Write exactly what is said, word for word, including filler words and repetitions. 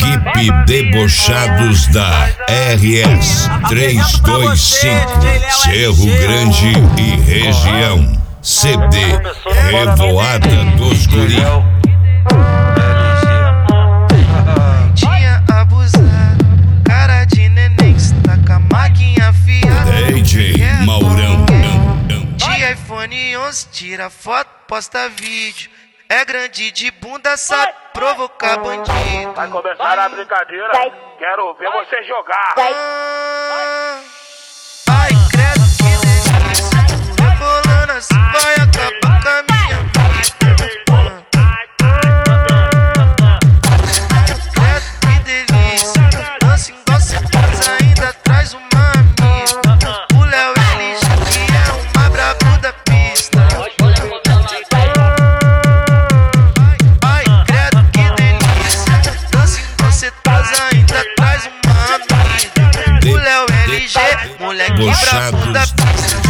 Equipe Debochados da R S trezentos e vinte e cinco, Cerro Grande e região. C D Revoada dos Guri. Tinha abusado, cara de neném que está com a máquina afiada. D J Maurão. De iPhone onze, tira foto, posta vídeo. É grande de bunda, sabe provocar bandido. Vai começar a brincadeira, quero ver você jogar. Ah, ai, credo, que delícia. Tu rebolando assim vai acabar com a minha vida. Credo, que delícia. Dança igual cê faz, ainda traz uma amiga. O Léo L G, que é uma brabo da pista. Ai, credo, que delícia. Dança igual cê faz, ainda traz uma amiga. O Léo L G, moleque brabo da pista.